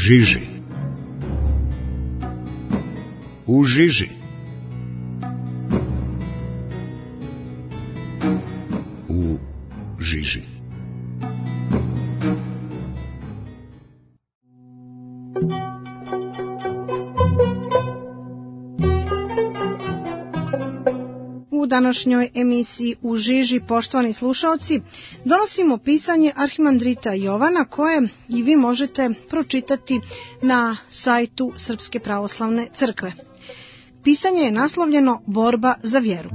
žiži. U žiži. U žiži. U današnjoj emisiji U žiži, poštovani slušalci, donosimo pisanje arhimandrita Jovana koje i vi možete pročitati na sajtu Srpske pravoslavne crkve. Pisanje je naslovljeno Borba za vjeru.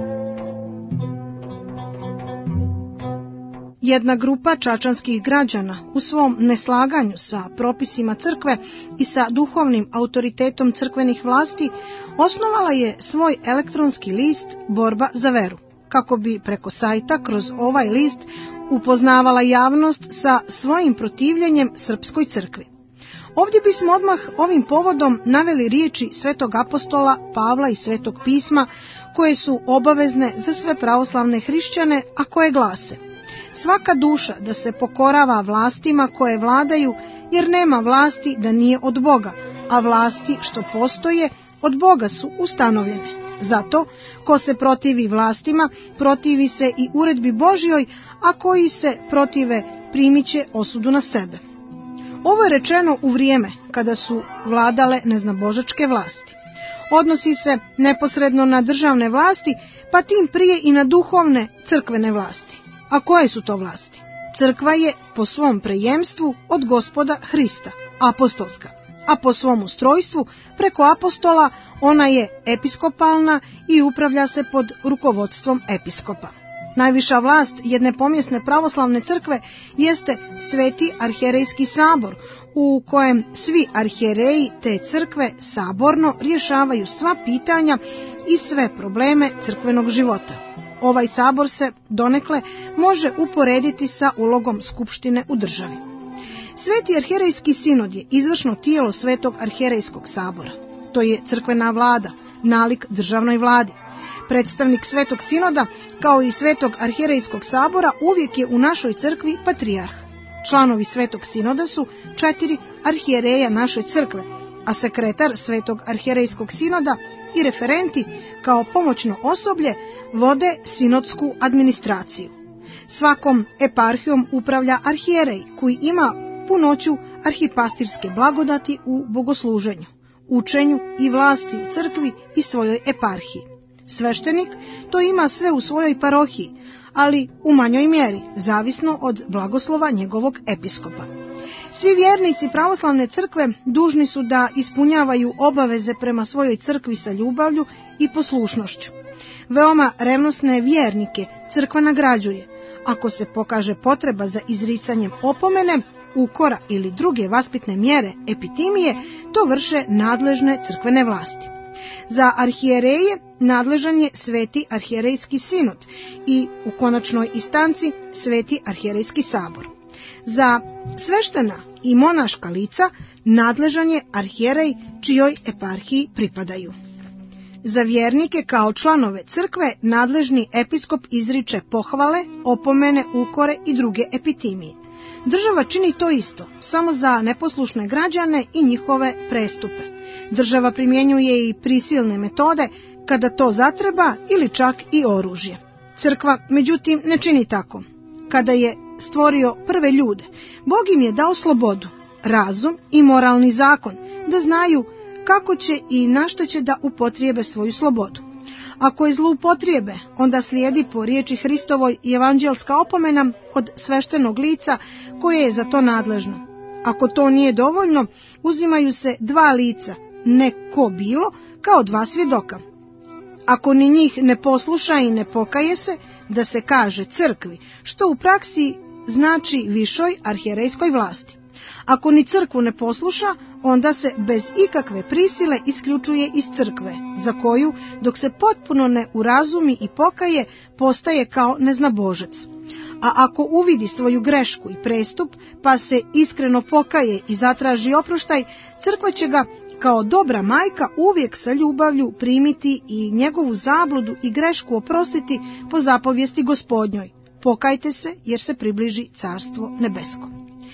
Jedna grupa čačanskih građana u svom neslaganju sa propisima crkve i sa duhovnim autoritetom crkvenih vlasti osnovala je svoj elektronski list Borba za veru, kako bi preko sajta kroz ovaj list upoznavala javnost sa svojim protivljenjem srpskoj crkvi. Ovdje bismo odmah ovim povodom naveli riječi svetog apostola Pavla i svetog pisma, koje su obavezne za sve pravoslavne hrišćane, a koje glase: svaka duša da se pokorava vlastima koje vladaju, jer nema vlasti da nije od Boga, a vlasti što postoje od Boga su ustanovljene. Zato, ko se protivi vlastima, protivi se i uredbi Božjoj, a koji se protive primiće osudu na sebe. Ovo je rečeno u vrijeme kada su vladale neznabožačke vlasti. Odnosi se neposredno na državne vlasti, pa tim prije i na duhovne crkvene vlasti. A koje su to vlasti? Crkva je po svom prejemstvu od Gospoda Hrista, apostolska, a po svom ustrojstvu preko apostola ona je episkopalna i upravlja se pod rukovodstvom episkopa. Najviša vlast jedne pomjesne pravoslavne crkve jeste Sveti arhijerejski sabor, u kojem svi arhijereji te crkve saborno rješavaju sva pitanja i sve probleme crkvenog života. Ovaj sabor se donekle može uporediti sa ulogom skupštine u državi. Sveti arhijerejski sinod je izvršno tijelo Svetog arhijerejskog sabora. To je crkvena vlada, nalik državnoj vladi. Predstavnik Svetog sinoda, kao i Svetog arhijerejskog sabora, uvijek je u našoj crkvi patrijarh. Članovi Svetog sinoda su 4 arhijereja naše crkve, a sekretar Svetog arhijerejskog sinoda i referenti kao pomoćno osoblje vode sinodsku administraciju. Svakom eparhijom upravlja arhijerej koji ima punoću arhipastirske blagodati u bogosluženju, učenju i vlasti u crkvi i svojoj eparhiji. Sveštenik to ima sve u svojoj parohiji, ali u manjoj mjeri, zavisno od blagoslova njegovog episkopa. Svi vjernici pravoslavne crkve dužni su da ispunjavaju obaveze prema svojoj crkvi sa ljubavlju i poslušnošću. Veoma revnosne vjernike crkva nagrađuje. Ako se pokaže potreba za izricanjem opomene, ukora ili druge vaspitne mjere epitimije, to vrše nadležne crkvene vlasti. Za arhijereje nadležan je Sveti arhijerejski sinod i u konačnoj instanci Sveti arhijerejski sabor. Za sveštena i monaška lica nadležan je arhijerej čijoj eparhiji pripadaju. Za vjernike kao članove crkve nadležni episkop izriče pohvale, opomene, ukore i druge epitimije. Država čini to isto, samo za neposlušne građane i njihove prestupe. Država primjenjuje i prisilne metode kada to zatreba ili čak i oružje. Crkva, međutim, ne čini tako. Kada je stvorio prve ljude, Bog im je dao slobodu, razum i moralni zakon, da znaju kako će i na što će da upotrijebe svoju slobodu. Ako je zloupotrijebe, onda slijedi po riječi Hristovoj i evanđelska opomena od sveštenog lica koje je za to nadležno. Ako to nije dovoljno, uzimaju se 2 lica, ne ko bilo, kao 2 svjedoka. Ako ni njih ne posluša i ne pokaje se, da se kaže crkvi, što u praksi znači višoj arhijerejskoj vlasti. Ako ni crkvu ne posluša, onda se bez ikakve prisile isključuje iz crkve, za koju, dok se potpuno ne urazumi i pokaje, postaje kao neznabožac. A ako uvidi svoju grešku i prestup, pa se iskreno pokaje i zatraži oproštaj, crkva će ga kao dobra majka uvijek sa ljubavlju primiti i njegovu zabludu i grešku oprostiti po zapovijesti Gospodnjoj. Pokajte se, jer se približi carstvo nebesko.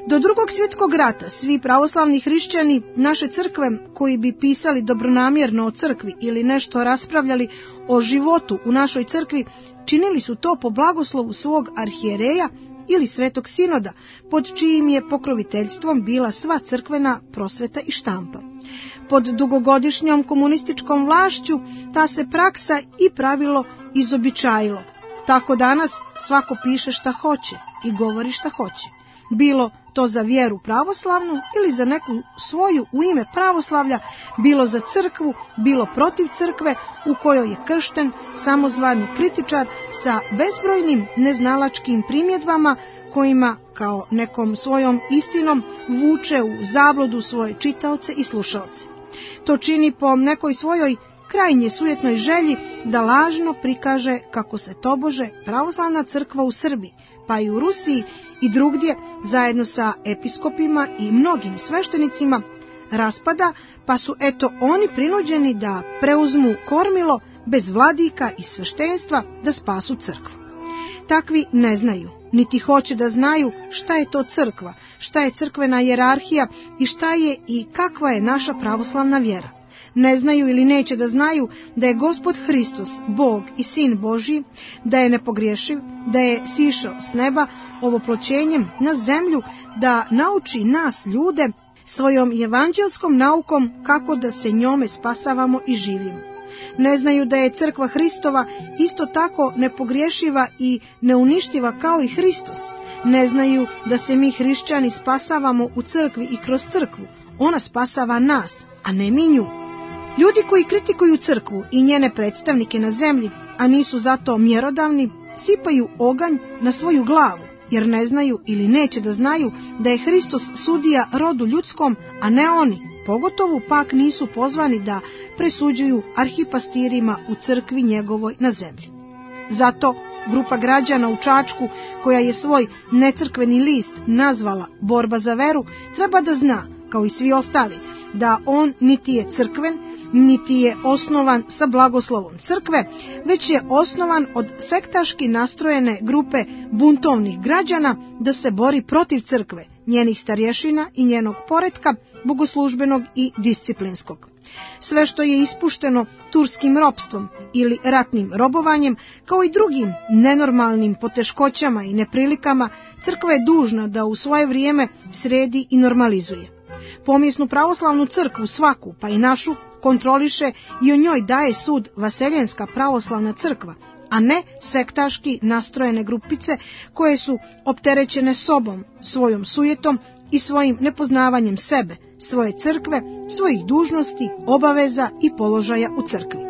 Do Drugog svjetskog rata svi pravoslavni hrišćani naše crkve koji bi pisali dobronamjerno o crkvi ili nešto raspravljali o životu u našoj crkvi, činili su to po blagoslovu svog arhijereja ili svetog sinoda, pod čijim je pokroviteljstvom bila sva crkvena prosveta i štampa. Pod dugogodišnjom komunističkom vlašću ta se praksa i pravilo izobičajilo. Tako danas svako piše šta hoće i govori šta hoće. Bilo to za vjeru pravoslavnu ili za neku svoju u ime pravoslavlja, bilo za crkvu, bilo protiv crkve u kojoj je kršten samozvani kritičar sa bezbrojnim neznalačkim primjedbama kojima kao nekom svojom istinom vuče u zabludu svoje čitaoce i slušaoce. To čini po nekoj svojoj krajnje sujetnoj želji da lažno prikaže kako se tobože pravoslavna crkva u Srbiji, pa i u Rusiji i drugdje, zajedno sa episkopima i mnogim sveštenicima, raspada, pa su eto oni prinuđeni da preuzmu kormilo bez vladika i sveštenstva da spasu crkvu. Takvi ne znaju, niti hoće da znaju šta je to crkva, šta je crkvena hijerarhija i šta je i kakva je naša pravoslavna vjera. Ne znaju ili neće da znaju da je Gospod Hristos, Bog i Sin Božji, da je nepogriješiv, da je sišao s neba ovoploćenjem na zemlju da nauči nas ljude svojom evanđelskom naukom kako da se njome spasavamo i živimo. Ne znaju da je crkva Hristova isto tako nepogriješiva i neuništiva kao i Hristos. Ne znaju da se mi hrišćani spasavamo u crkvi i kroz crkvu. Ona spasava nas, a ne mi nju. Ljudi koji kritikuju crkvu i njene predstavnike na zemlji, a nisu zato mjerodavni, sipaju oganj na svoju glavu, jer ne znaju ili neće da znaju da je Hristos sudija rodu ljudskom, a ne oni. Pogotovo pak nisu pozvani da presuđuju arhipastirima u crkvi njegovoj na zemlji. Zato grupa građana u Čačku, koja je svoj necrkveni list nazvala Borba za veru, treba da zna, kao i svi ostali, da on niti je crkven, niti je osnovan sa blagoslovom crkve, već je osnovan od sektaški nastrojene grupe buntovnih građana da se bori protiv crkve, njenih starješina i njenog poretka, bogoslužbenog i disciplinskog. Sve što je ispušteno turskim ropstvom ili ratnim robovanjem, kao i drugim nenormalnim poteškoćama i neprilikama, crkva je dužna da u svoje vrijeme sredi i normalizuje. Pomjesnu pravoslavnu crkvu svaku, pa i našu, kontroliše i o njoj daje sud Vaseljenska pravoslavna crkva, a ne sektaški nastrojene grupice koje su opterećene sobom, svojom sujetom i svojim nepoznavanjem sebe, svoje crkve, svojih dužnosti, obaveza i položaja u crkvi.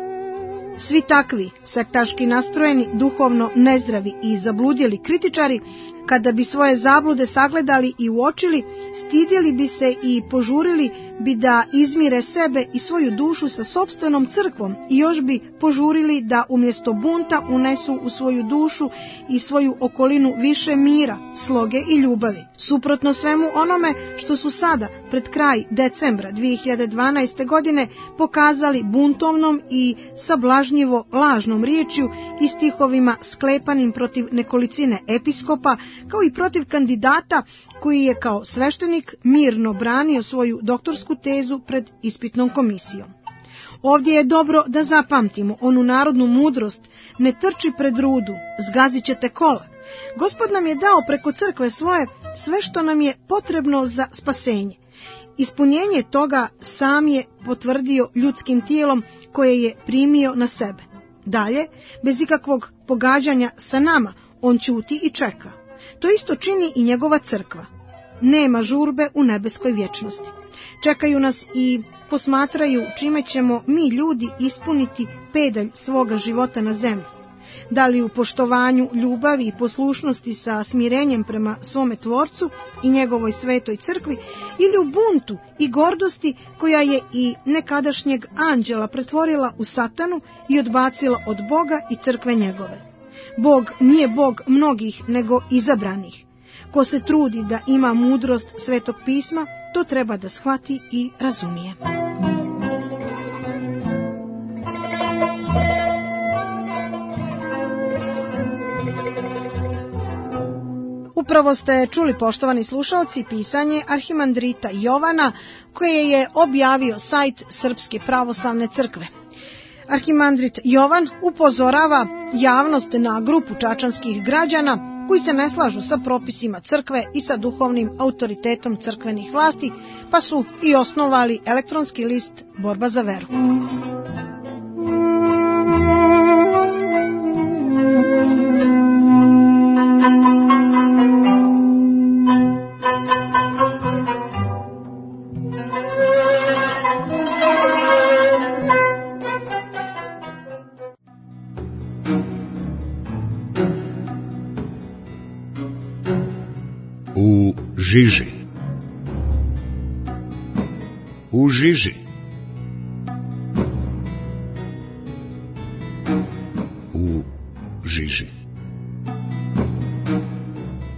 Svi takvi sektaški nastrojeni, duhovno nezdravi i zabludjeli kritičari, kada bi svoje zablude sagledali i uočili, stidjeli bi se i požurili bi da izmire sebe i svoju dušu sa sopstvenom crkvom i još bi požurili da umjesto bunta unesu u svoju dušu i svoju okolinu više mira, sloge i ljubavi. Suprotno svemu onome što su sada, pred kraj decembra 2012. godine, pokazali buntovnom i sablažnjivo lažnom riječju i stihovima sklepanim protiv nekolicine episkopa, kao i protiv kandidata koji je kao sveštenik mirno branio svoju doktorsku tezu pred ispitnom komisijom. Ovdje je dobro da zapamtimo onu narodnu mudrost: ne trči pred rudu, zgazit ćete kola. Gospod nam je dao preko crkve svoje sve što nam je potrebno za spasenje. Ispunjenje toga sam je potvrdio ljudskim tijelom koje je primio na sebe. Dalje, bez ikakvog pogađanja sa nama, on ćuti i čeka. To isto čini i njegova crkva. Nema žurbe u nebeskoj vječnosti. Čekaju nas i posmatraju čime ćemo mi ljudi ispuniti pedalj svoga života na zemlji. Da li u poštovanju, ljubavi i poslušnosti sa smirenjem prema svome Tvorcu i njegovoj svetoj crkvi, ili u buntu i gordosti koja je i nekadašnjeg anđela pretvorila u satanu i odbacila od Boga i crkve njegove. Bog nije Bog mnogih, nego izabranih. Ko se trudi da ima mudrost Svetog pisma, to treba da shvati i razumije. Upravo ste čuli, poštovani slušalci, pisanje arhimandrita Jovana koje je objavio sajt Srpske pravoslavne crkve. Arhimandrit Jovan upozorava javnost na grupu čačanskih građana koji se ne slažu sa propisima crkve i sa duhovnim autoritetom crkvenih vlasti, pa su i osnovali elektronski list Borba za veru. U žiži. U žiži.